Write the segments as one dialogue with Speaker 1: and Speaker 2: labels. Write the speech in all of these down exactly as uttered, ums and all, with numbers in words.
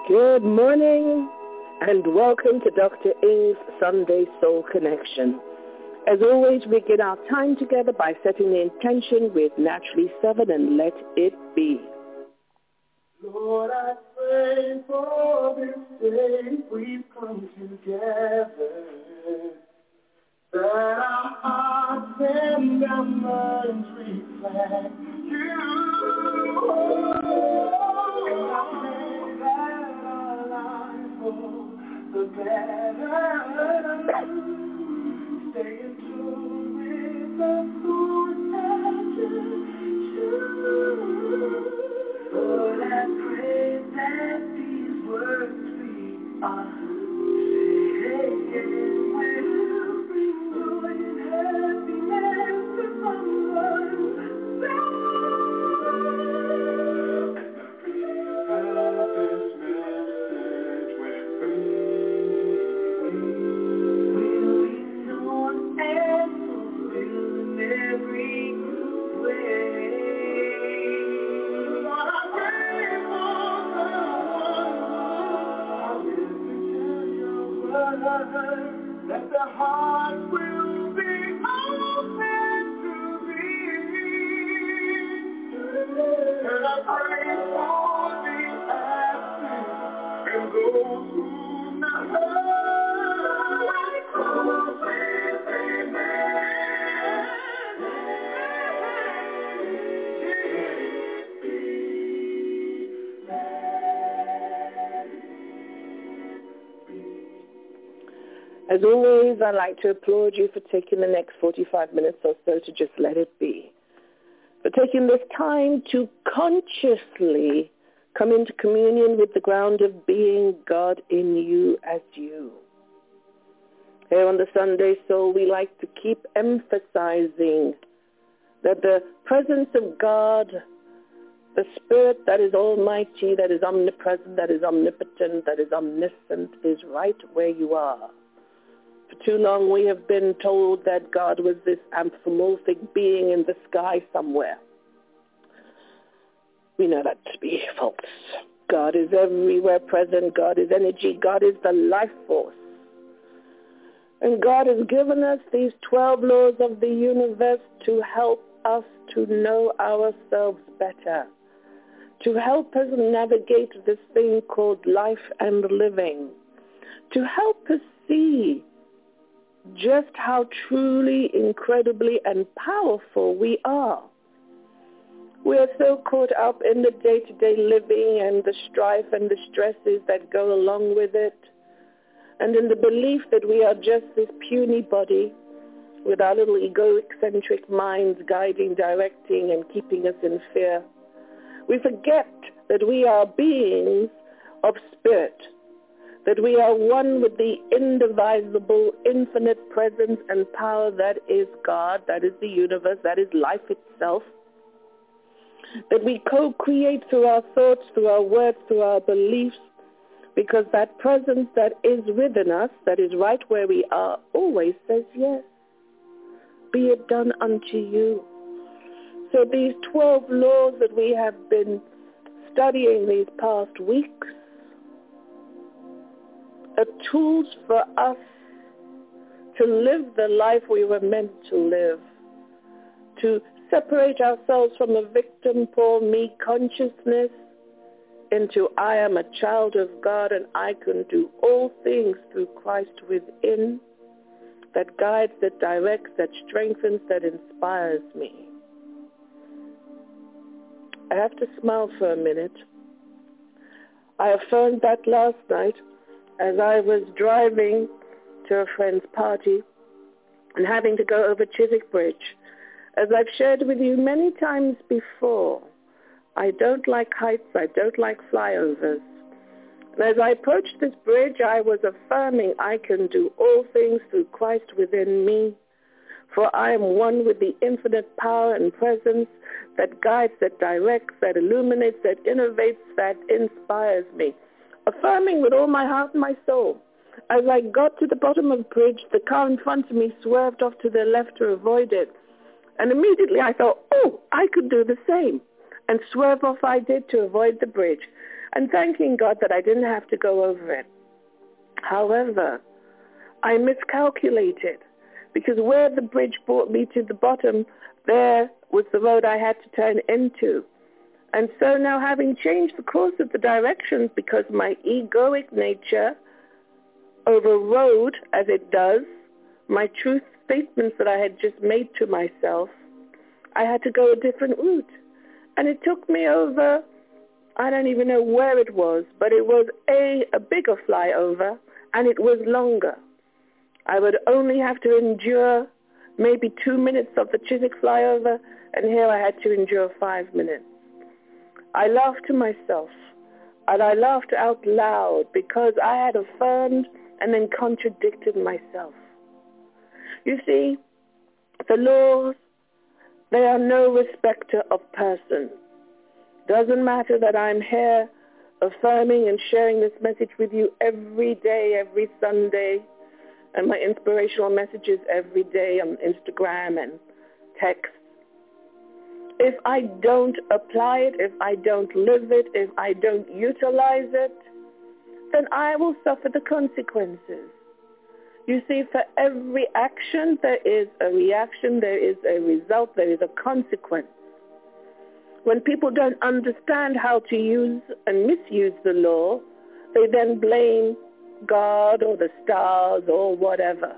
Speaker 1: Good morning and welcome to Doctor Ing's Sunday Soul Connection. As always, we begin our time together by setting the intention with Naturally Seven and Let It Be.
Speaker 2: Lord, I pray for this day we've come together, that our hearts and our minds reflect you. And I pray that our lives will the better, stay in tune with the full you. Lord, I pray that these words we are saying will bring joy and happiness to someone's life. Fill this message with peace. Will be known and fulfilled in every good way. That the heart will be open to thee. And I pray for the absent and those who not heard. Close with amen.
Speaker 1: As always, I'd like to applaud you for taking the next forty-five minutes or so to just let it be. For taking this time to consciously come into communion with the ground of being God in you as you. Here on the Sunday Soul, we like to keep emphasizing that the presence of God, the Spirit that is almighty, that is omnipresent, that is omnipotent, that is omniscient, is right where you are. For too long we have been told that God was this anthropomorphic being in the sky somewhere. We know that to be false. God is everywhere present. God is energy. God is the life force. And God has given us these twelve laws of the universe to help us to know ourselves better, to help us navigate this thing called life and living, to help us see just how truly, incredibly, and powerful we are. We are so caught up in the day-to-day living and the strife and the stresses that go along with it, and in the belief that we are just this puny body with our little egocentric minds guiding, directing, and keeping us in fear. We forget that we are beings of spirit, that we are one with the indivisible, infinite presence and power that is God, that is the universe, that is life itself, that we co-create through our thoughts, through our words, through our beliefs, because that presence that is within us, that is right where we are, always says yes. Be it done unto you. So these twelve laws that we have been studying these past weeks are tools for us to live the life we were meant to live, to separate ourselves from a victim, poor me consciousness into I am a child of God and I can do all things through Christ within, that guides, that directs, that strengthens, that inspires me. I have to smile for a minute. I affirmed that last night as I was driving to a friend's party and having to go over Chiswick Bridge. As I've shared with you many times before, I don't like heights, I don't like flyovers. And as I approached this bridge, I was affirming I can do all things through Christ within me, for I am one with the infinite power and presence that guides, that directs, that illuminates, that innovates, that inspires me. Affirming with all my heart and my soul. As I got to the bottom of the bridge, the car in front of me swerved off to the left to avoid it. And immediately I thought, oh, I could do the same. And swerve off I did to avoid the bridge. and thanking God that I didn't have to go over it. However, I miscalculated, because where the bridge brought me to the bottom, there was the road I had to turn into. And so now, having changed the course of the directions because my egoic nature overrode, as it does, my truth statements that I had just made to myself, I had to go a different route. And it took me over, I don't even know where it was, but it was a, a bigger flyover, and it was longer. I would only have to endure maybe two minutes of the Chiswick flyover, and here I had to endure five minutes. I laughed to myself, and I laughed out loud because I had affirmed and then contradicted myself. You see, the laws, they are no respecter of person. Doesn't matter that I'm here affirming and sharing this message with you every day, every Sunday, and my inspirational messages every day on Instagram and text. If I don't apply it, if I don't live it, if I don't utilize it, then I will suffer the consequences. You see, for every action, there is a reaction, there is a result, there is a consequence. When people don't understand how to use and misuse the law, they then blame God or the stars or whatever.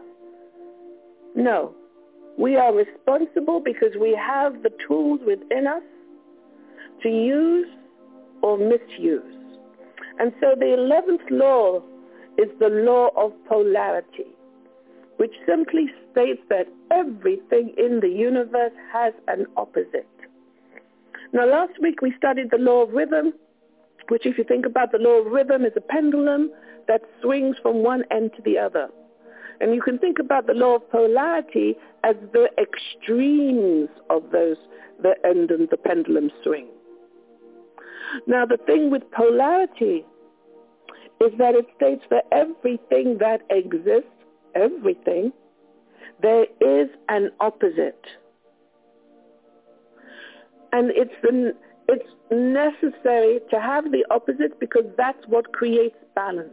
Speaker 1: No, we are responsible because we have the tools within us to use or misuse. And so the eleventh law is the law of polarity, which simply states that everything in the universe has an opposite. Now, last week we studied the law of rhythm, which, if you think about the law of rhythm, is a pendulum that swings from one end to the other. And you can think about the law of polarity as the extremes of those, the end and the pendulum swing. Now, the thing with polarity is that it states for everything that exists, everything, there is an opposite. And it's, the, it's necessary to have the opposite because that's what creates balance.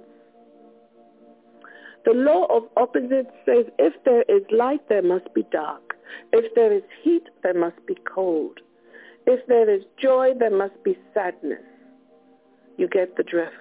Speaker 1: The law of opposites says if there is light, there must be dark. If there is heat, there must be cold. If there is joy, there must be sadness. You get the drift.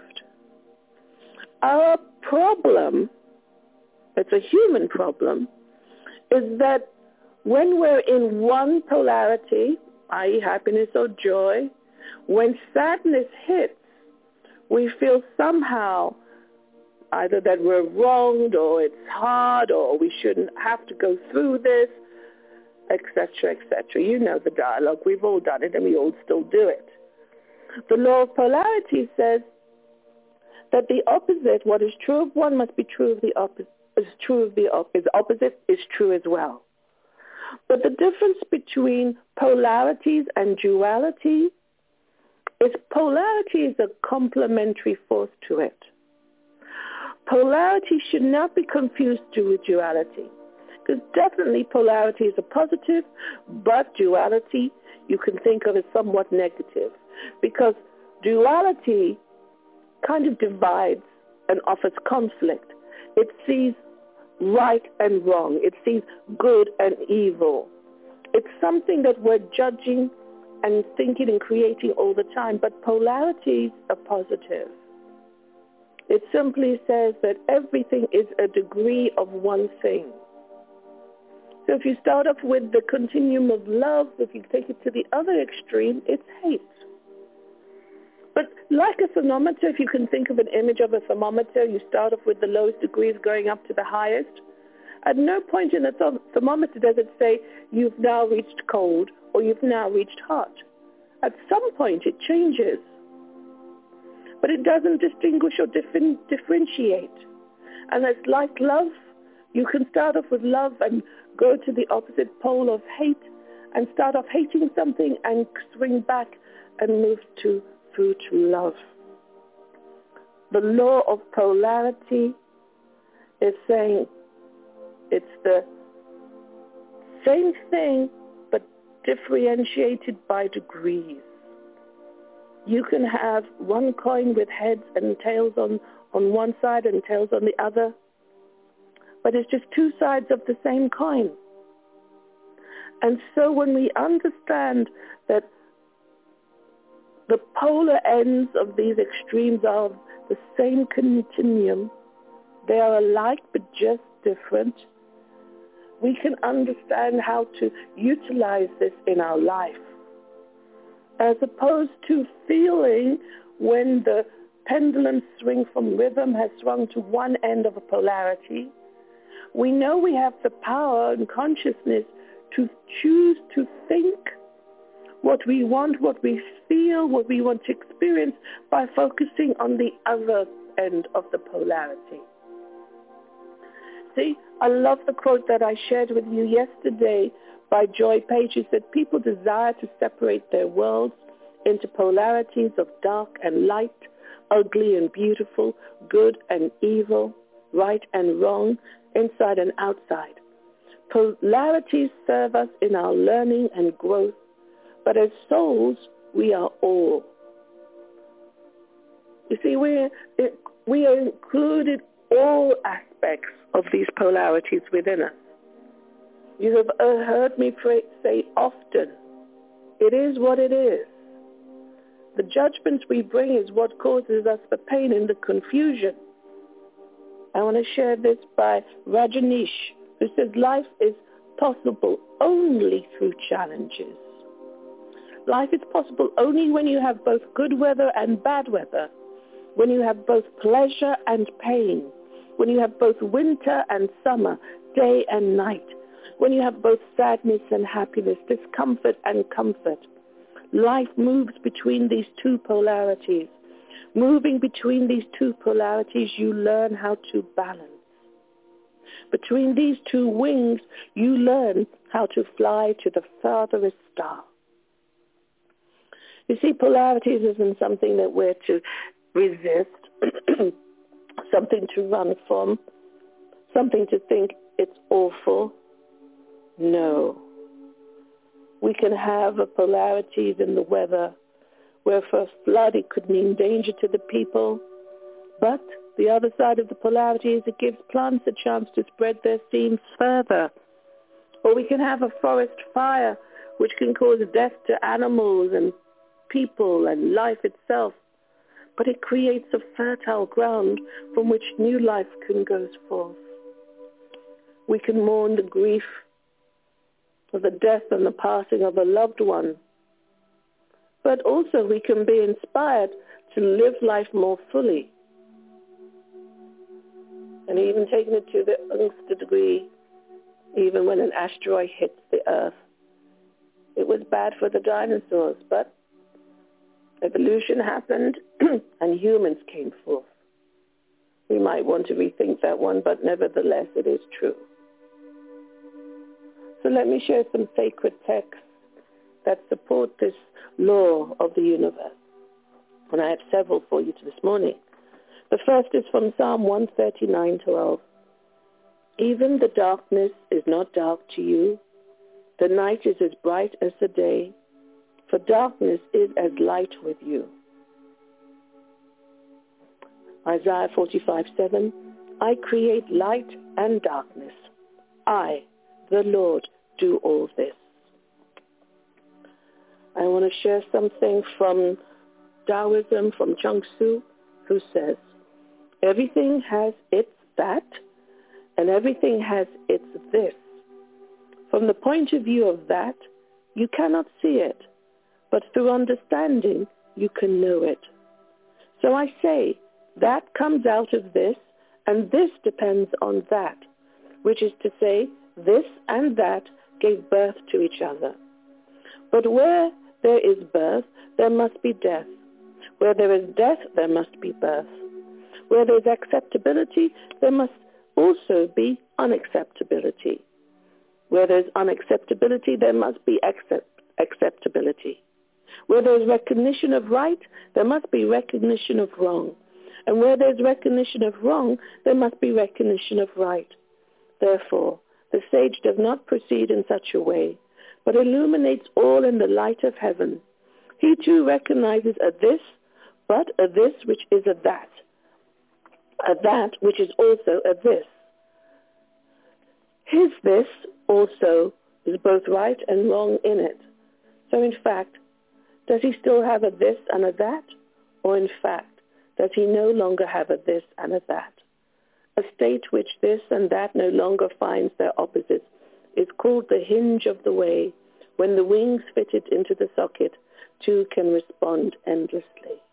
Speaker 1: Our problem, it's a human problem, is that when we're in one polarity, that is happiness or joy, when sadness hits, we feel somehow either that we're wronged or it's hard or we shouldn't have to go through this, et cetera, et cetera. You know the dialogue. We've all done it and we all still do it. The law of polarity says that the opposite, what is true of one must be true of the opposite, is true of the opposite, opposite is true as well. But the difference between polarities and duality is polarity is a complementary force to it. Polarity should not be confused with duality, because definitely polarity is a positive, but duality you can think of as somewhat negative, because duality kind of divides and offers conflict. It sees right and wrong. It sees good and evil. It's something that we're judging and thinking and creating all the time, but polarities are positive. It simply says that everything is a degree of one thing. So if you start off with the continuum of love, if you take it to the other extreme, it's hate. But like a thermometer, if you can think of an image of a thermometer, you start off with the lowest degrees going up to the highest. At no point in the th- thermometer does it say you've now reached cold or you've now reached hot. At some point it changes. But it doesn't distinguish or differ- differentiate. And it's like love. You can start off with love and go to the opposite pole of hate and start off hating something and swing back and move to through to love. The law of polarity is saying it's the same thing but differentiated by degrees. You can have one coin with heads and tails on, on one side and tails on the other, but it's just two sides of the same coin. And so when we understand that the polar ends of these extremes are the same continuum, they are alike but just different, we can understand how to utilize this in our life. As opposed to feeling when the pendulum swing from rhythm has swung to one end of a polarity, we know we have the power and consciousness to choose to think what we want, what we feel, what we want to experience by focusing on the other end of the polarity. See, I love the quote that I shared with you yesterday by Joy Page. She said, people desire to separate their worlds into polarities of dark and light, ugly and beautiful, good and evil, right and wrong, inside and outside. Polarities serve us in our learning and growth, but as souls, we are all. You see, we're, it, we are included all aspects of these polarities within us. You have heard me pray, say often, it is what it is. The judgments we bring is what causes us the pain and the confusion. I want to share this by Rajneesh, who says life is possible only through challenges. Life is possible only when you have both good weather and bad weather, when you have both pleasure and pain, when you have both winter and summer, day and night, when you have both sadness and happiness, discomfort and comfort. Life moves between these two polarities. Moving between these two polarities, you learn how to balance. Between these two wings, you learn how to fly to the farthest star. You see, polarities isn't something that we're to resist, something to run from, something to think it's awful. No. We can have a polarities in the weather where for a flood it could mean danger to the people, but the other side of the polarity is it gives plants a chance to spread their seeds further. Or we can have a forest fire which can cause death to animals and people and life itself, but it creates a fertile ground from which new life can go forth. We can mourn the grief of the death and the passing of a loved one, but also we can be inspired to live life more fully. And even taking it to the nth degree, even when an asteroid hits the Earth, it was bad for the dinosaurs, but evolution happened and humans came forth. We might want to rethink that one, but nevertheless it is true. So let me share some sacred texts that support this law of the universe. And I have several for you this morning. The first is from Psalm one thirty-nine, twelve. Even the darkness is not dark to you. The night is as bright as the day, for darkness is as light with you. Isaiah forty-five, seven. I create light and darkness. I, the Lord, do all this. I want to share something from Taoism, from Chuang Tzu, who says, everything has its that, and everything has its this. From the point of view of that, you cannot see it, but through understanding, you can know it. So I say, that comes out of this, and this depends on that, which is to say, this and that gave birth to each other. But where there is birth, there must be death. Where there is death, there must be birth. Where there is acceptability, there must also be unacceptability. Where there is unacceptability, there must be accept- acceptability. Where there is recognition of right, there must be recognition of wrong. And where there is recognition of wrong, there must be recognition of right. Therefore, the sage does not proceed in such a way, but illuminates all in the light of heaven. He too recognizes a this, but a this which is a that, a that which is also a this. His this also is both right and wrong in it. So in fact, does he still have a this and a that? Or in fact, does he no longer have a this and a that? A state which this and that no longer finds their opposites is called the hinge of the way. When the wings fitted into the socket, two can respond endlessly.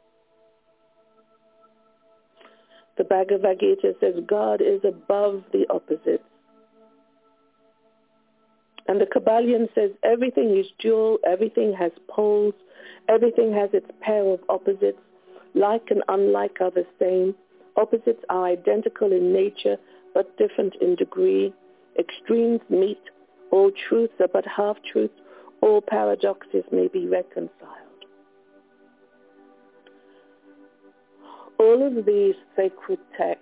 Speaker 1: The Bhagavad Gita says God is above the opposites. And the Kabbalion says everything is dual, everything has poles, everything has its pair of opposites. Like and unlike are the same. Opposites are identical in nature, but different in degree. Extremes meet. All truths are but half-truths. All paradoxes may be reconciled. All of these sacred texts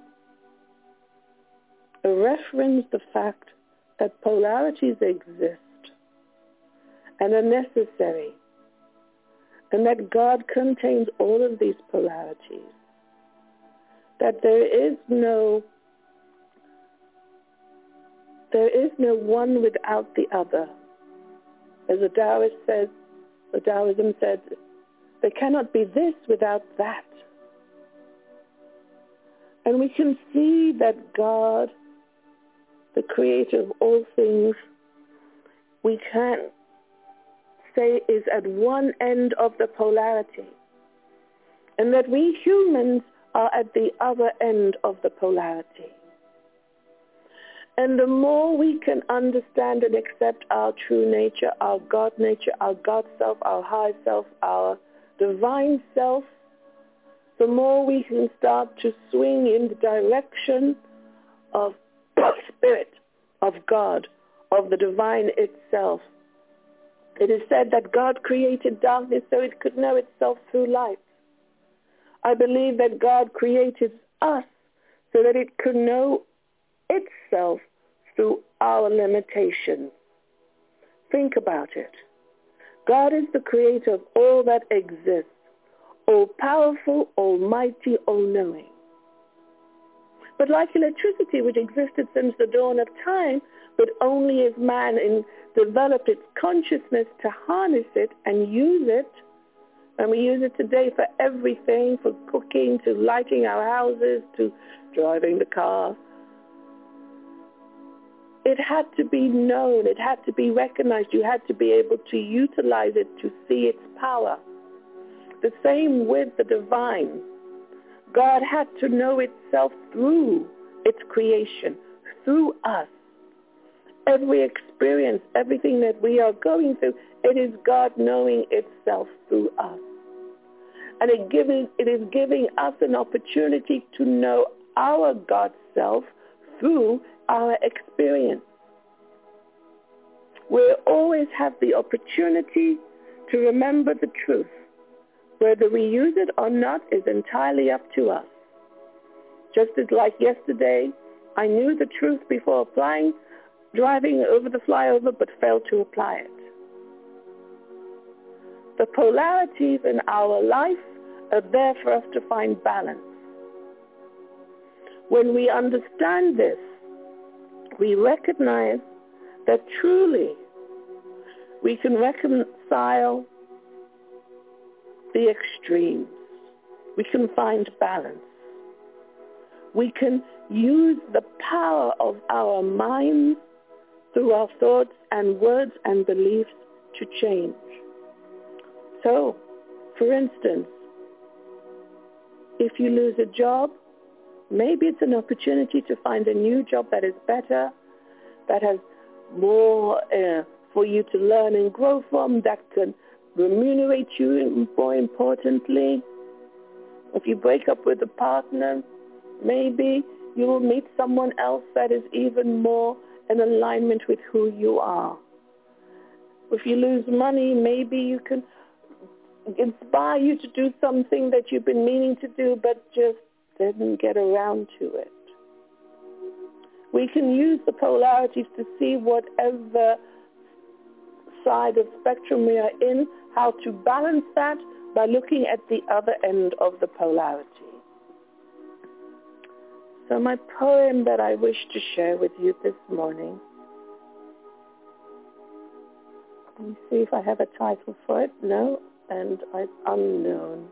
Speaker 1: reference the fact that polarities exist and are necessary, and that God contains all of these polarities, that there is no there is no one without the other. As the Taoist says, the Taoism said, there cannot be this without that. And we can see that God, the creator of all things, we can't say is at one end of the polarity, and that we humans are at the other end of the polarity. And the more we can understand and accept our true nature, our God nature, our God self, our high self, our divine self, the more we can start to swing in the direction of spirit, of God, of the divine itself. It is said that God created darkness so it could know itself through light. I believe that God created us so that it could know itself through our limitations. Think about it. God is the creator of all that exists, all-powerful, almighty, all-knowing. But like electricity, which existed since the dawn of time, but only as man in developed its consciousness to harness it and use it, and we use it today for everything, for cooking, to lighting our houses, to driving the car. It had to be known. It had to be recognized. You had to be able to utilize it to see its power. The same with the divine. God had to know itself through its creation, through us. Every experience, everything that we are going through, it is God knowing itself through us. And it, giving, it is giving us an opportunity to know our God self through our experience. We always have the opportunity to remember the truth. Whether we use it or not is entirely up to us. Just as like yesterday, I knew the truth before applying, driving over the flyover, but failed to apply it. The polarities in our life are there for us to find balance. When we understand this, we recognize that truly we can reconcile the extremes. We can find balance. We can use the power of our minds through our thoughts and words and beliefs to change. So, for instance, if you lose a job, maybe it's an opportunity to find a new job that is better, that has more uh, for you to learn and grow from, that can remunerate you more importantly. If you break up with a partner, maybe you will meet someone else that is even more in alignment with who you are. If you lose money, maybe you can inspire you to do something that you've been meaning to do but just didn't get around to it. We can use the polarities to see whatever side of spectrum we are in, how to balance that by looking at the other end of the polarity. So my poem that I wish to share with you this morning, let me see if I have a title for it. No, and it's unknown.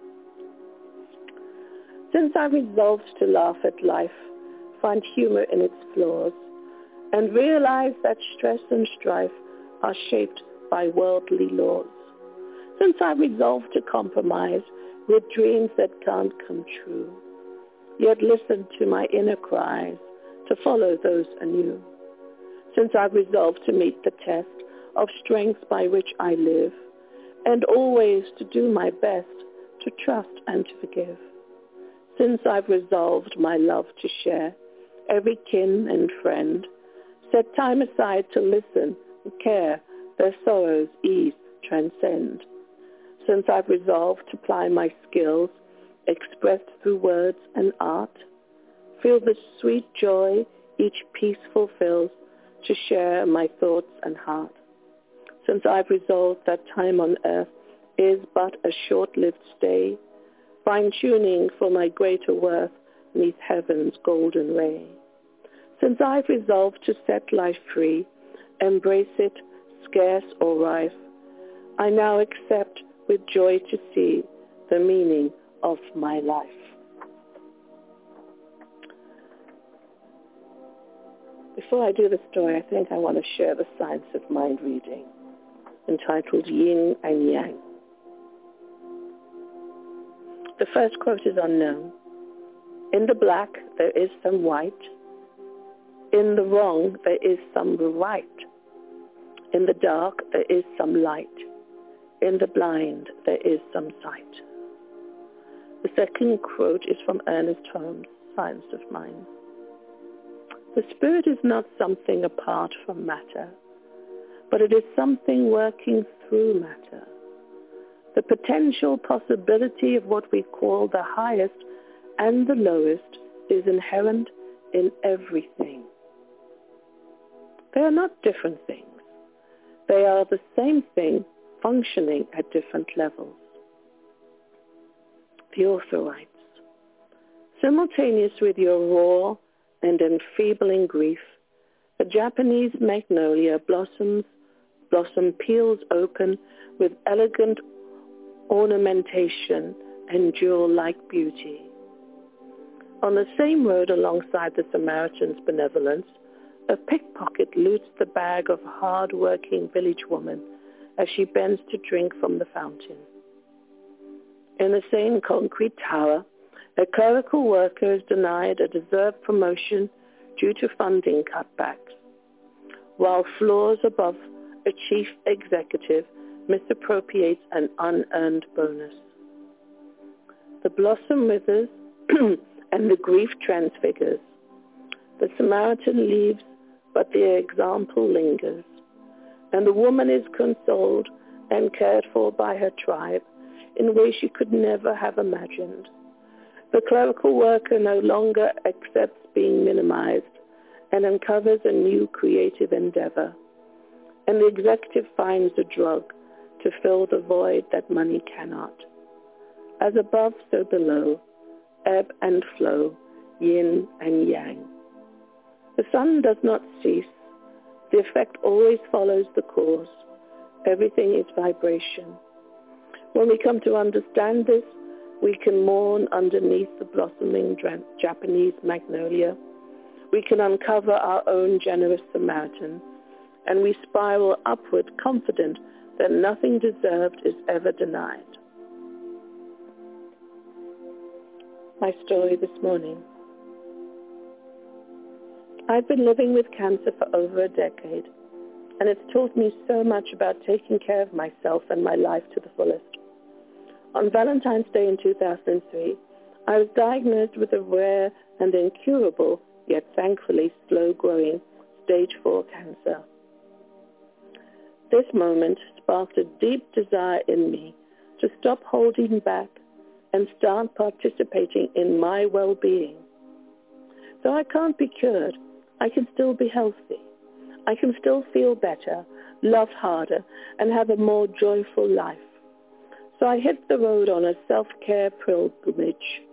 Speaker 1: Since I resolved to laugh at life, find humor in its flaws, and realize that stress and strife are shaped by worldly laws. Since I resolved to compromise with dreams that can't come true, yet listen to my inner cries to follow those anew. Since I've resolved to meet the test of strength by which I live, and always to do my best to trust and to forgive. Since I've resolved my love to share, every kin and friend, set time aside to listen and care, their sorrows ease, transcend. Since I've resolved to ply my skills, expressed through words and art, feel the sweet joy each piece fulfills to share my thoughts and heart. Since I've resolved that time on earth is but a short-lived stay, fine-tuning for my greater worth neath heaven's golden ray. Since I've resolved to set life free, embrace it, scarce or rife, I now accept with joy to see the meaning of my life. Before I do the story, I think I want to share the science of mind reading, entitled Yin and Yang. The first quote is unknown. In the black, there is some white. In the wrong, there is some right. In the dark, there is some light. In the blind, there is some sight. The second quote is from Ernest Holmes, Science of Mind. The spirit is not something apart from matter, but it is something working through matter. The potential possibility of what we call the highest and the lowest is inherent in everything. They are not different things. They are the same thing functioning at different levels. The author writes, simultaneous with your raw and enfeebling grief, a Japanese magnolia blossoms, blossom peels open with elegant ornamentation and jewel-like beauty. On the same road alongside the Samaritan's benevolence, a pickpocket loots the bag of hard-working village woman as she bends to drink from the fountain. In the same concrete tower, a clerical worker is denied a deserved promotion due to funding cutbacks, while floors above a chief executive misappropriates an unearned bonus. The blossom withers and the grief transfigures. The Samaritan leaves, but the example lingers, and the woman is consoled and cared for by her tribe in ways she could never have imagined. The clerical worker no longer accepts being minimized and uncovers a new creative endeavor, and the executive finds a drug to fill the void that money cannot. As above, so below, ebb and flow, yin and yang. The sun does not cease. The effect always follows the cause. Everything is vibration. When we come to understand this, we can mourn underneath the blossoming Japanese magnolia. We can uncover our own generous Samaritan, and we spiral upward confident that nothing deserved is ever denied. My story this morning. I've been living with cancer for over a decade, and it's taught me so much about taking care of myself and my life to the fullest. On Valentine's Day in two thousand three, I was diagnosed with a rare and incurable, yet thankfully slow-growing, stage four cancer. This moment sparked a deep desire in me to stop holding back and start participating in my well-being. Though I can't be cured, I can still be healthy. I can still feel better. love harder, and have a more joyful life. So I hit the road on a self-care pilgrimage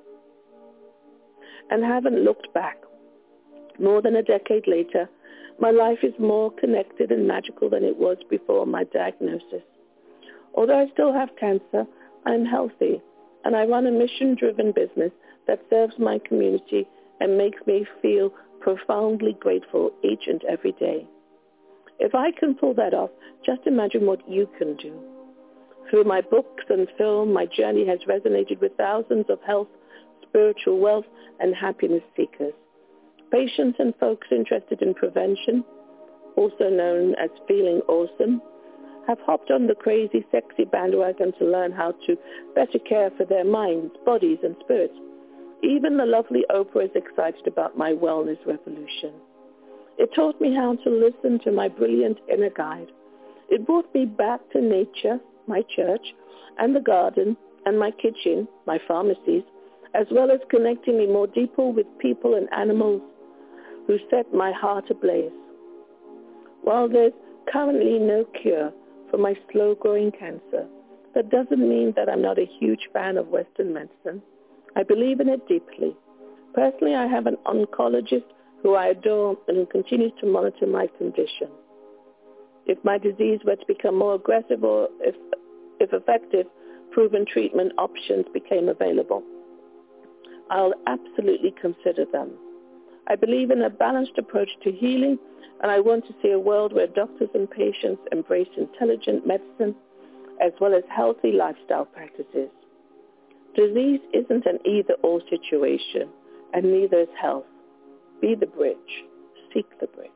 Speaker 1: and haven't looked back. More than a decade later, my life is more connected and magical than it was before my diagnosis. Although I still have cancer, I'm healthy, and I run a mission-driven business that serves my community and makes me feel profoundly grateful each and every day. If I can pull that off, just imagine what you can do. Through my books and film, my journey has resonated with thousands of health, spiritual wealth, and happiness seekers. Patients and folks interested in prevention, also known as feeling awesome, have hopped on the crazy, sexy bandwagon to learn how to better care for their minds, bodies, and spirits. Even the lovely Oprah is excited about my wellness revolution. It taught me how to listen to my brilliant inner guide. It brought me back to nature, my church, and the garden, and my kitchen, my pharmacies, as well as connecting me more deeply with people and animals who set my heart ablaze. While there's currently no cure for my slow-growing cancer, that doesn't mean that I'm not a huge fan of Western medicine. I believe in it deeply. Personally, I have an oncologist who I adore and who continues to monitor my condition. If my disease were to become more aggressive or if, if effective, proven treatment options became available, I'll absolutely consider them. I believe in a balanced approach to healing, and I want to see a world where doctors and patients embrace intelligent medicine as well as healthy lifestyle practices. Disease isn't an either-or situation, and neither is health. Be the bridge. Seek the bridge.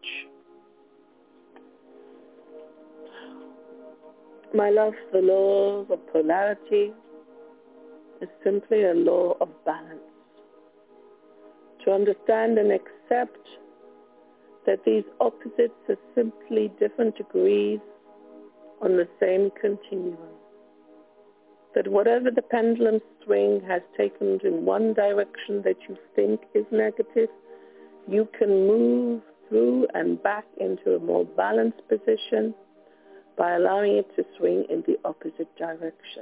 Speaker 1: My love for the laws of polarity is simply a law of balance. To understand and accept that these opposites are simply different degrees on the same continuum. That whatever the pendulum swing has taken in one direction that you think is negative, you can move through and back into a more balanced position by allowing it to swing in the opposite direction.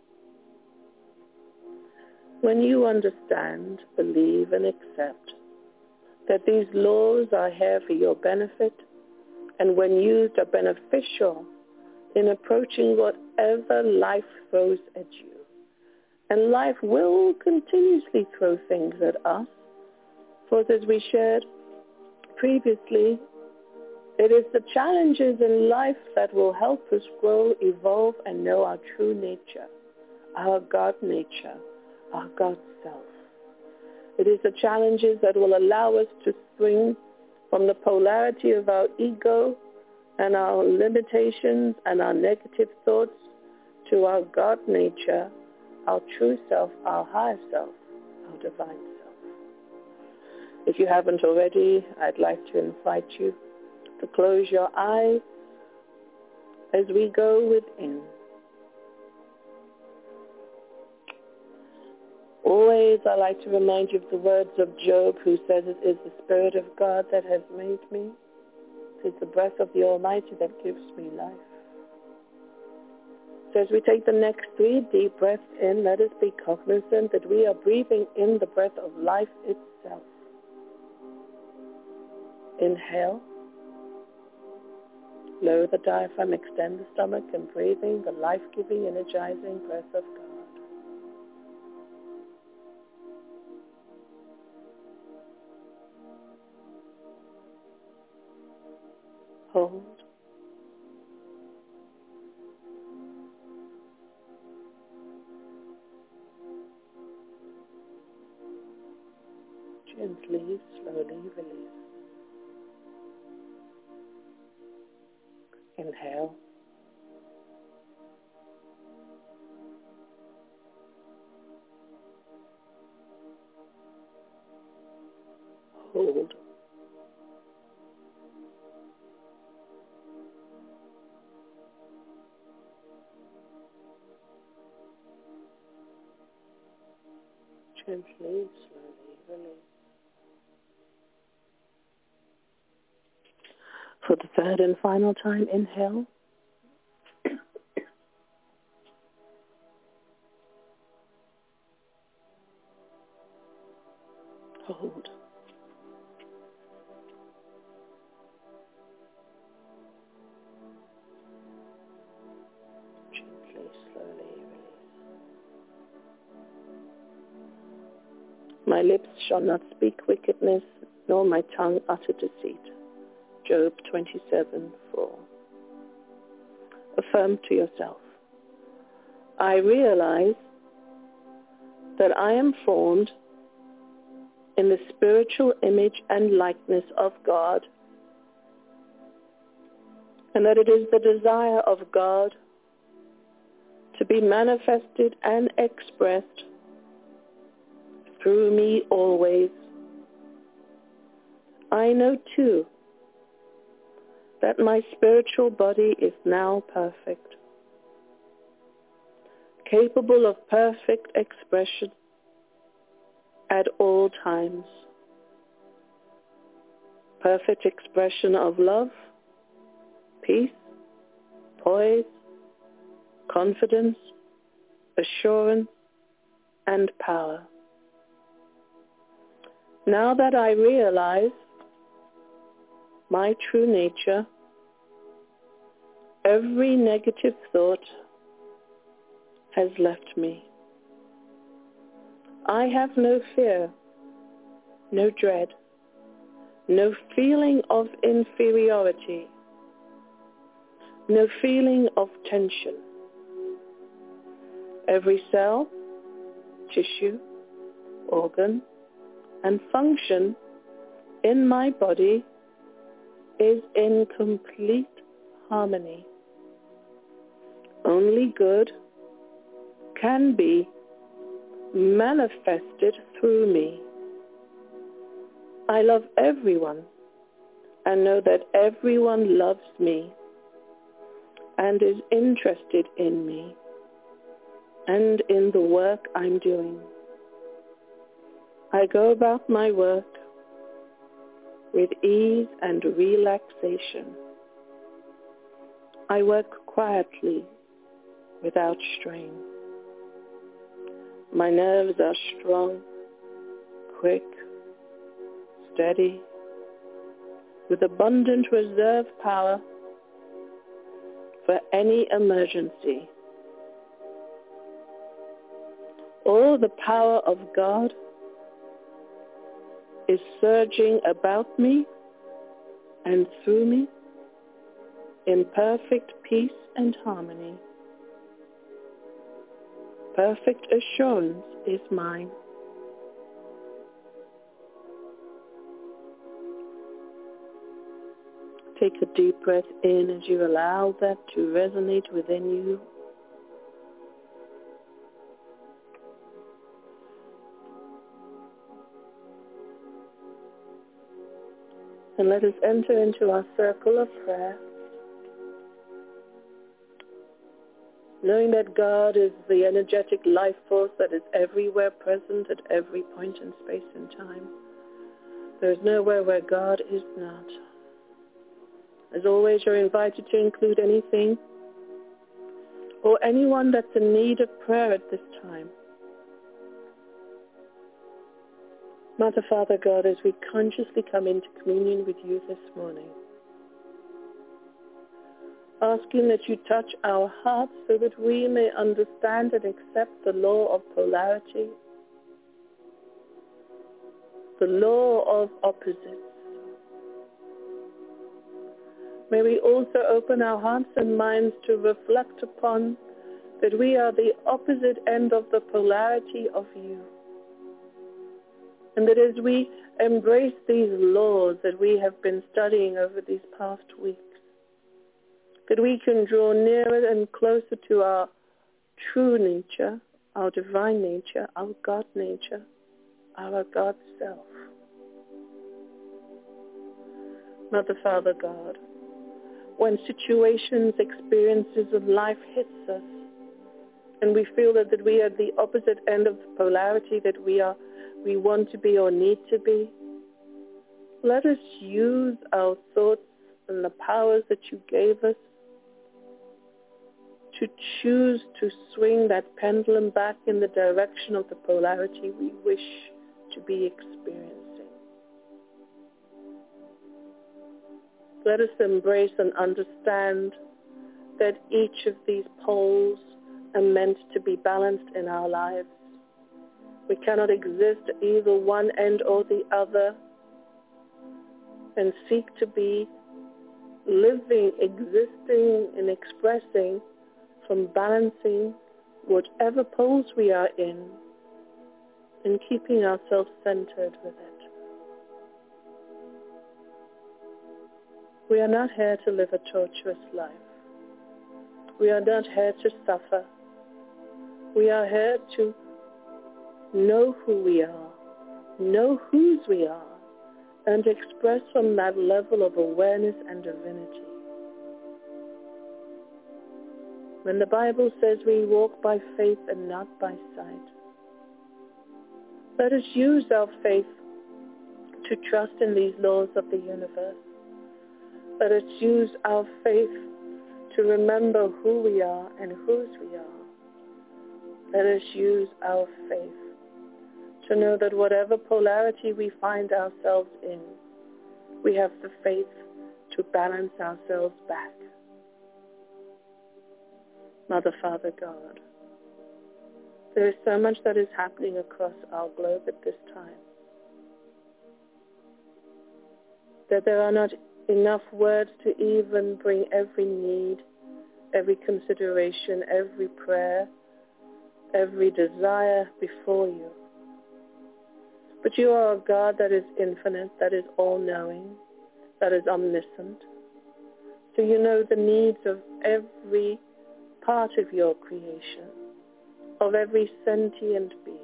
Speaker 1: When you understand, believe, and accept that these laws are here for your benefit and when used are beneficial in approaching whatever life throws at you. And life will continuously throw things at us, for as we shared previously, it is the challenges in life that will help us grow, evolve, and know our true nature, our God nature, our God self. It is the challenges that will allow us to swing from the polarity of our ego and our limitations and our negative thoughts to our God nature, our true self, our higher self, our divine self. If you haven't already, I'd like to invite you to close your eyes as we go within. Always I like to remind you of the words of Job, who says, it is the Spirit of God that has made me. It is the breath of the Almighty that gives me life. So as we take the next three deep breaths in, let us be cognizant that we are breathing in the breath of life itself. Inhale. Lower the diaphragm, extend the stomach, and breathing the life-giving, energizing breath of God. Hold. Gently, slowly release. Inhale. Hold. Gently, slowly release. For the third and final time, inhale. Hold. Gently, slowly release. My lips shall not speak wickedness, nor my tongue utter deceit. Job twenty-seven four. Affirm to yourself, I realize that I am formed in the spiritual image and likeness of God, and that it is the desire of God to be manifested and expressed through me always. I know too that my spiritual body is now perfect, capable of perfect expression at all times. Perfect expression of love, peace, poise, confidence, assurance, and power. Now that I realize my true nature, every negative thought has left me. I have no fear, no dread, no feeling of inferiority, no feeling of tension. Every cell, tissue, organ, and function in my body is in complete harmony. Only good can be manifested through me. I love everyone and know that everyone loves me and is interested in me and in the work I'm doing. I go about my work with ease and relaxation. I work quietly without strain. My nerves are strong, quick, steady, with abundant reserve power for any emergency. All the power of God is surging about me and through me in perfect peace and harmony. Perfect assurance is mine. Take a deep breath in as you allow that to resonate within you. And let us enter into our circle of prayer, knowing that God is the energetic life force that is everywhere present at every point in space and time. There is nowhere where God is not. As always, you're invited to include anything or anyone that's in need of prayer at this time. Mother, Father, God, as we consciously come into communion with you this morning, asking that you touch our hearts so that we may understand and accept the law of polarity, the law of opposites. May we also open our hearts and minds to reflect upon that we are the opposite end of the polarity of you. And that as we embrace these laws that we have been studying over these past weeks, that we can draw nearer and closer to our true nature, our divine nature, our God nature, our God self. Mother, Father, God, when situations, experiences of life hits us, and we feel that, that we are at the opposite end of the polarity that we are, we want to be or need to be, let us use our thoughts and the powers that you gave us to choose to swing that pendulum back in the direction of the polarity we wish to be experiencing. Let us embrace and understand that each of these poles are meant to be balanced in our lives. We cannot exist at either one end or the other and seek to be living, existing, and expressing from balancing whatever poles we are in and keeping ourselves centered with it. We are not here to live a tortuous life. We are not here to suffer. We are here to know who we are, know whose we are, and express from that level of awareness and divinity. When the Bible says we walk by faith and not by sight, let us use our faith to trust in these laws of the universe. Let us use our faith to remember who we are and whose we are. Let us use our faith to know that whatever polarity we find ourselves in, we have the faith to balance ourselves back. Mother, Father, God, there is so much that is happening across our globe at this time, that there are not enough words to even bring every need, every consideration, every prayer, every desire before you. But you are a God that is infinite, that is all-knowing, that is omniscient. So you know the needs of every part of your creation, of every sentient being.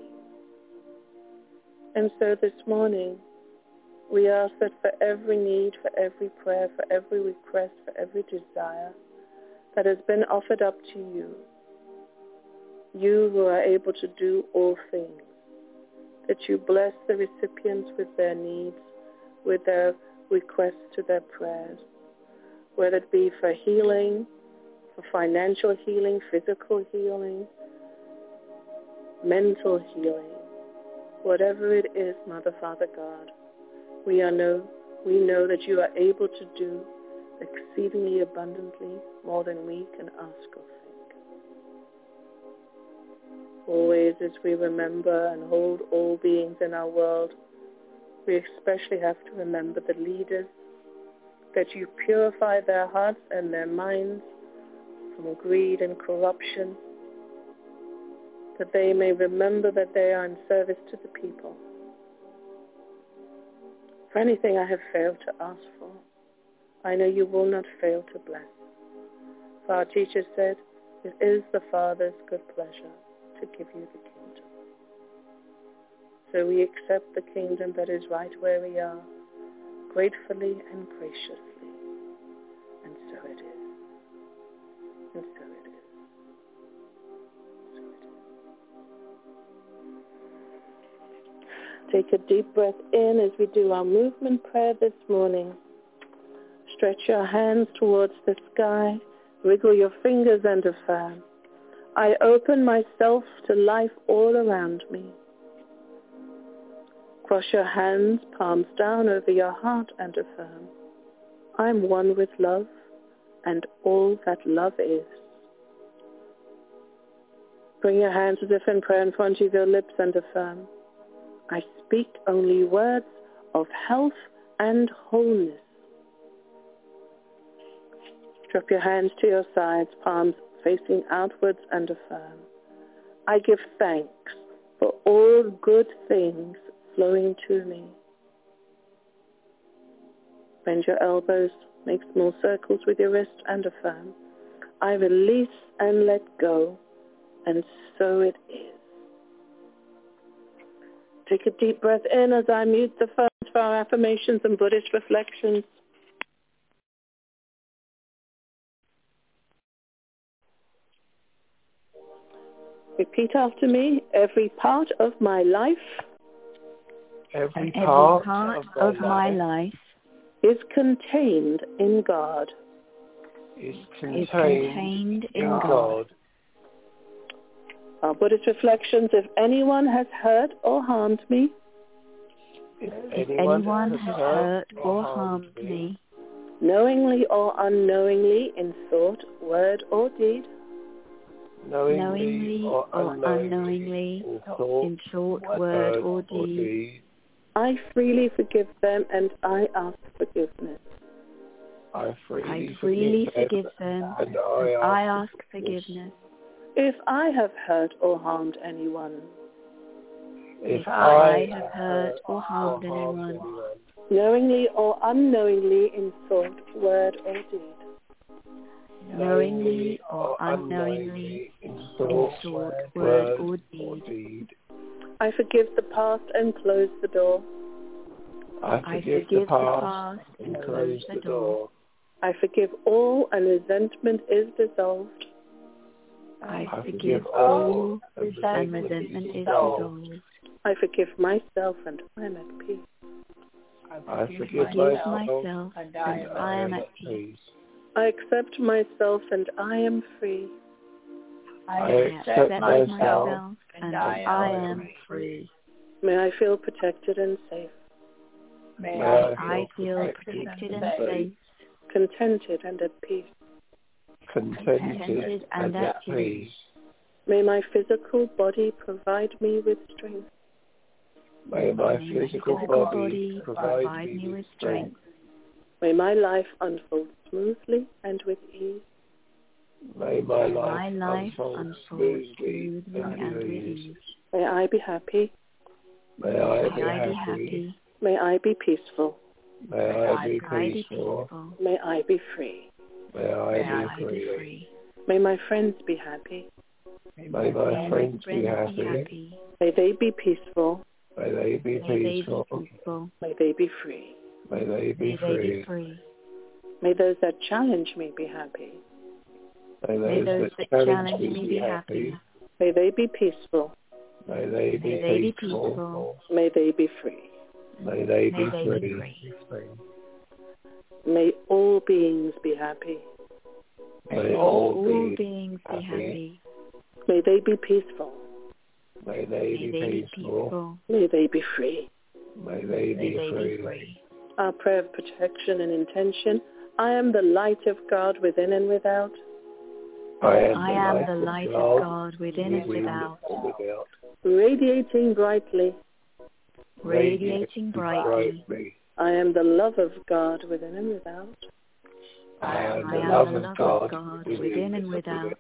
Speaker 1: And so this morning, we ask that for every need, for every prayer, for every request, for every desire that has been offered up to you, you who are able to do all things, that you bless the recipients with their needs, with their requests to their prayers, whether it be for healing, for financial healing, physical healing, mental healing, whatever it is, Mother, Father, God, we are know, we know that you are able to do exceedingly abundantly more than we can ask or think. Always as we remember and hold all beings in our world, we especially have to remember the leaders, that you purify their hearts and their minds from greed and corruption, that they may remember that they are in service to the people. For anything I have failed to ask for, I know you will not fail to bless. For our teacher said, it is the Father's good pleasure to give you the kingdom. So we accept the kingdom that is right where we are, gratefully and graciously. And so it is. And so it is. So it is. Take a deep breath in as we do our movement prayer this morning. Stretch your hands towards the sky. Wiggle your fingers and affirm. I open myself to life all around me. Cross your hands, palms down over your heart and affirm. I'm one with love and all that love is. Bring your hands as if in prayer in front of your lips and affirm. I speak only words of health and wholeness. Drop your hands to your sides, palms facing outwards and affirm. I give thanks for all good things flowing to me. Bend your elbows, make small circles with your wrist and affirm. I release and let go, and so it is. Take a deep breath in as I mute the phones for our affirmations and Buddhist reflections. Repeat after me. Every part of my life,
Speaker 3: every
Speaker 4: every
Speaker 3: part,
Speaker 4: part
Speaker 3: of,
Speaker 4: of my life
Speaker 1: is contained in God.
Speaker 3: is
Speaker 4: is
Speaker 3: contained,
Speaker 4: contained in
Speaker 3: in
Speaker 4: God.
Speaker 3: God.
Speaker 1: Our Buddhist reflections, if anyone has hurt or harmed me,
Speaker 3: If
Speaker 4: If
Speaker 3: anyone,
Speaker 4: anyone
Speaker 3: has
Speaker 4: has
Speaker 3: hurt
Speaker 4: hurt
Speaker 3: or
Speaker 4: or
Speaker 3: harmed
Speaker 4: harmed
Speaker 3: me,
Speaker 4: me,
Speaker 1: knowingly or unknowingly in thought, word, or deed,
Speaker 3: knowingly,
Speaker 4: knowingly
Speaker 3: or
Speaker 4: or
Speaker 3: unknowingly,
Speaker 4: unknowingly,
Speaker 3: in thought,
Speaker 4: in thought,
Speaker 3: word,
Speaker 4: word, or
Speaker 3: or
Speaker 4: deed,
Speaker 3: deed,
Speaker 1: I freely forgive them and I ask forgiveness.
Speaker 3: I freely,
Speaker 4: I freely
Speaker 3: forgive
Speaker 4: forgive them,
Speaker 3: and
Speaker 4: and
Speaker 3: I ask,
Speaker 4: I ask forgiveness.
Speaker 1: If I have hurt or harmed anyone,
Speaker 3: If
Speaker 4: If
Speaker 3: I
Speaker 4: I have hurt or harmed anyone,
Speaker 1: knowingly or unknowingly in thought, word, or deed,
Speaker 4: knowingly or unknowingly,
Speaker 3: in
Speaker 4: in
Speaker 3: thought,
Speaker 4: thought,
Speaker 3: word,
Speaker 4: word, or
Speaker 3: or
Speaker 4: deed,
Speaker 3: deed,
Speaker 1: I forgive the past and close the door.
Speaker 3: I
Speaker 4: I
Speaker 3: forgive
Speaker 4: forgive
Speaker 3: the past
Speaker 4: and
Speaker 3: and
Speaker 4: close
Speaker 3: close
Speaker 4: the
Speaker 3: the
Speaker 4: door.
Speaker 3: door.
Speaker 1: I forgive all and resentment is dissolved.
Speaker 4: I
Speaker 3: I
Speaker 4: forgive
Speaker 3: forgive
Speaker 4: all,
Speaker 3: and
Speaker 4: and
Speaker 3: resentment
Speaker 4: resentment
Speaker 3: is
Speaker 4: is
Speaker 3: dissolved.
Speaker 4: dissolved.
Speaker 1: I forgive myself and I am at peace.
Speaker 3: I forgive
Speaker 4: Forgive
Speaker 3: myself
Speaker 4: myself,
Speaker 3: and
Speaker 4: and I am at peace.
Speaker 3: peace.
Speaker 1: I accept myself and I am free.
Speaker 3: I
Speaker 4: I
Speaker 3: accept
Speaker 4: accept
Speaker 3: myself
Speaker 4: myself, and I am free.
Speaker 1: May I feel protected and safe,
Speaker 3: May
Speaker 4: May I feel protected and safe,
Speaker 1: contented and at peace.
Speaker 3: contented
Speaker 4: contented and at peace.
Speaker 1: May my physical body provide me with strength.
Speaker 3: May my
Speaker 4: May
Speaker 3: physical
Speaker 4: physical
Speaker 3: body
Speaker 4: body
Speaker 3: provide
Speaker 4: provide
Speaker 3: me
Speaker 4: me
Speaker 3: with
Speaker 4: with
Speaker 3: strength.
Speaker 4: strength.
Speaker 1: May my life unfold smoothly and with ease.
Speaker 3: May my
Speaker 4: May
Speaker 3: life
Speaker 4: my life
Speaker 3: unfold
Speaker 4: unfold
Speaker 3: smoothly
Speaker 4: smoothly
Speaker 3: and
Speaker 4: and
Speaker 3: with
Speaker 4: with
Speaker 3: ease.
Speaker 4: ease.
Speaker 1: May I be happy.
Speaker 3: May I be
Speaker 4: May I be
Speaker 3: happy.
Speaker 4: happy.
Speaker 1: May I be peaceful.
Speaker 3: May I be
Speaker 4: May I be
Speaker 3: peaceful.
Speaker 4: peaceful.
Speaker 1: May I be free.
Speaker 3: May
Speaker 4: May
Speaker 3: I
Speaker 4: I
Speaker 3: be
Speaker 4: be
Speaker 3: free.
Speaker 4: free.
Speaker 1: May my friends be happy.
Speaker 3: May
Speaker 4: May
Speaker 3: my
Speaker 4: my
Speaker 3: friends be
Speaker 4: friends be
Speaker 3: happy.
Speaker 4: happy.
Speaker 1: May they be peaceful.
Speaker 3: May they be
Speaker 4: May they be
Speaker 3: peaceful.
Speaker 4: peaceful.
Speaker 1: May they be free.
Speaker 3: May they be
Speaker 4: May they be
Speaker 3: free.
Speaker 4: free.
Speaker 1: May those that challenge me be happy.
Speaker 3: May
Speaker 4: May
Speaker 3: those
Speaker 4: those
Speaker 3: that
Speaker 4: that
Speaker 3: challenge
Speaker 4: challenge
Speaker 3: me
Speaker 4: me
Speaker 3: be
Speaker 4: be
Speaker 3: happy.
Speaker 4: happy.
Speaker 1: May they be peaceful.
Speaker 3: May they be
Speaker 4: May they be
Speaker 3: peaceful.
Speaker 4: peaceful.
Speaker 1: May they be free.
Speaker 3: May they
Speaker 4: May
Speaker 3: be
Speaker 4: they be
Speaker 3: free.
Speaker 4: free.
Speaker 1: May all beings be happy.
Speaker 3: May
Speaker 4: May
Speaker 3: all
Speaker 4: all
Speaker 3: beings
Speaker 4: beings be
Speaker 3: happy.
Speaker 4: happy.
Speaker 1: May they be peaceful.
Speaker 3: May they
Speaker 4: May
Speaker 3: be
Speaker 4: they be
Speaker 3: peaceful.
Speaker 4: peaceful.
Speaker 1: May they be free.
Speaker 3: May they
Speaker 4: May
Speaker 3: be
Speaker 4: they be
Speaker 3: free.
Speaker 4: free.
Speaker 1: Our prayer of protection and intention. I am the light of God within and without.
Speaker 3: I am
Speaker 4: I
Speaker 3: the
Speaker 4: am
Speaker 3: light
Speaker 4: the
Speaker 3: of
Speaker 4: light of
Speaker 3: God,
Speaker 4: God within and
Speaker 3: within
Speaker 4: without,
Speaker 3: and without,
Speaker 1: Radiating brightly.
Speaker 4: radiating brightly.
Speaker 3: brightly.
Speaker 1: I am the love of God within and without.
Speaker 3: I am
Speaker 4: I
Speaker 3: the
Speaker 4: am
Speaker 3: love
Speaker 4: the
Speaker 3: of
Speaker 4: love
Speaker 3: God,
Speaker 4: of God within and without,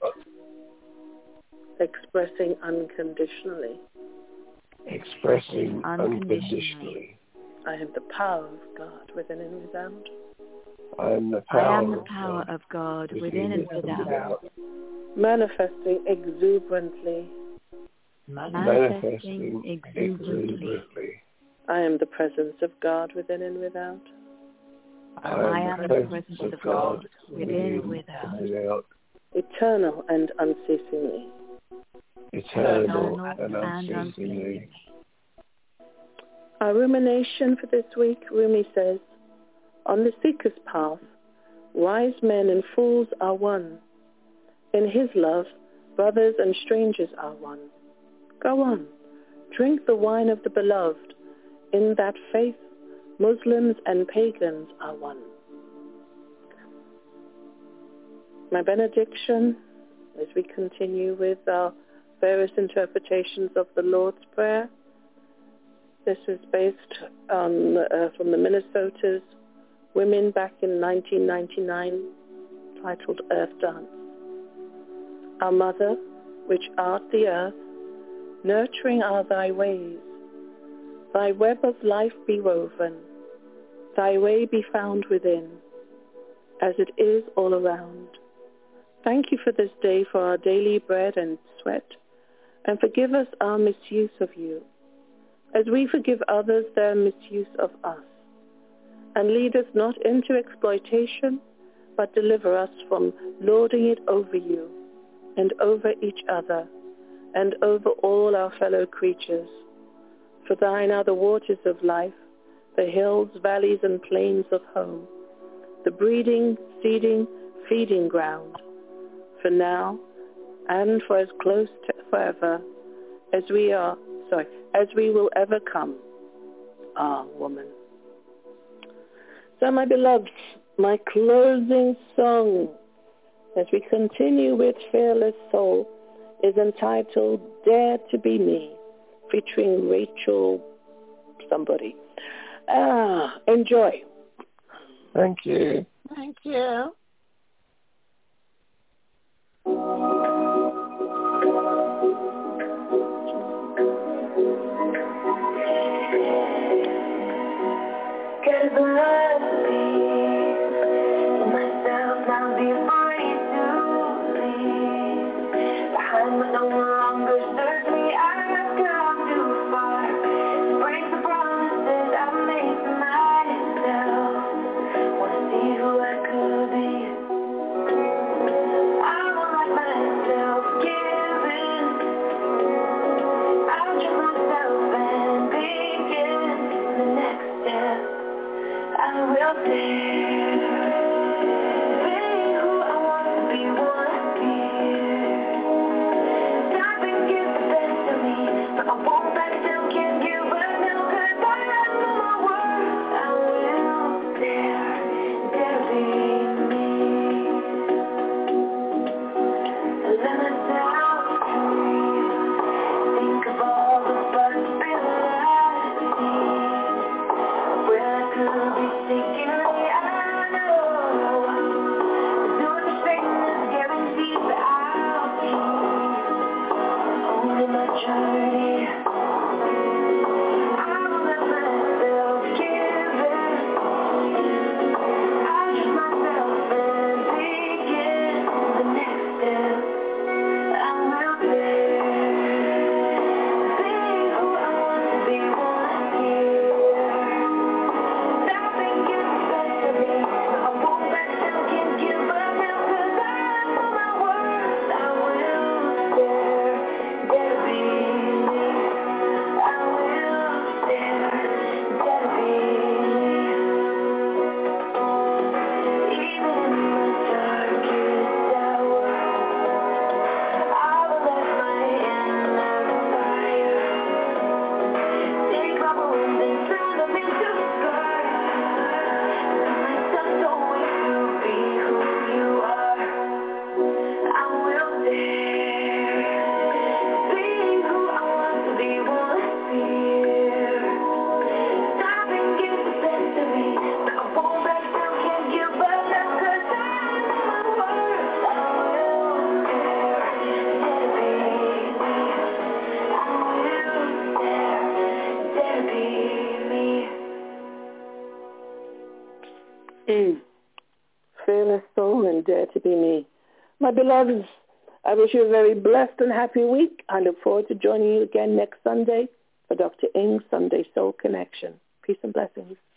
Speaker 1: Expressing unconditionally.
Speaker 3: expressing
Speaker 4: unconditionally.
Speaker 3: unconditionally.
Speaker 1: I am the power of God within and without.
Speaker 3: I am the
Speaker 4: I
Speaker 3: power,
Speaker 4: am the
Speaker 3: of,
Speaker 4: power
Speaker 3: God
Speaker 4: of God within and without,
Speaker 1: Manifesting exuberantly.
Speaker 4: manifesting exuberantly.
Speaker 3: exuberantly.
Speaker 1: I am the presence of God within and without.
Speaker 4: I am the presence of God within and without,
Speaker 3: without,
Speaker 1: Eternal and unceasingly.
Speaker 3: eternal
Speaker 4: eternal
Speaker 3: and
Speaker 4: and
Speaker 3: unceasingly.
Speaker 4: unceasingly.
Speaker 1: Our rumination for this week, Rumi says, on the seeker's path, wise men and fools are one. In his love, brothers and strangers are one. Go on, drink the wine of the beloved. In that faith, Muslims and pagans are one. My benediction, as we continue with our various interpretations of the Lord's Prayer. This is based on uh, from the Minnesota's Women back in nineteen ninety-nine, titled Earth Dance. Our Mother, which art the earth, nurturing are thy ways. Thy web of life be woven, thy way be found within, as it is all around. Thank you for this day, for our daily bread and sweat, and forgive us our misuse of you, as we forgive others their misuse of us. And lead us not into exploitation, but deliver us from lording it over you, and over each other, and over all our fellow creatures. For thine are the waters of life, the hills, valleys, and plains of home, the breeding, seeding, feeding ground, for now and for as close to forever as we are, sorry, as we will ever come. Ah, woman. So, my beloved, My closing song, as we continue with Fearless Soul, is entitled Dare to Be Me, featuring Rachel somebody. Ah, enjoy.
Speaker 3: Thank you.
Speaker 4: Thank you.
Speaker 2: Cause the love peace in myself now before you to leave behind what no longer serves me. I've gone too far to break the promises I made to myself. Wanna see who I could be. I won't let myself give in. I'll trust myself and begin the next step. I will dare be who I want to be, wanna be. Time and give the best of me, but I won't back down, can't give up now, cause I know my worth. I will dare, dare to be me. Let myself dream, think of all the possibilities. Where I could be taking me, I know. Doing the thing that's guaranteed, but I'll keep owning my journey. I will let myself give in. I'll trust myself and begin the next step. I will dare be who I want to be, wanna hear. Stop and get the best of me. I won't back down, can't give up now, cause I know my worth. I will dare, dare to be me. I will dare, dare to be me. Even in my darkest hour, I will let my inner fire take my wounds and turn them into scars. Let myself know you be who you are. I will dare be who I want to be, wanna fear. Stop and get the best of me, but I won't back down, can't give up now, cause I know my worth. I will dare, dare to be me. I will dare, dare to be me.
Speaker 1: Mm. Fearless Soul and Dare to Be Me. My beloveds, I wish you a very blessed and happy week. I look forward to joining you again next Sunday for Doctor Ng's Sunday Soul Connection. Peace and blessings.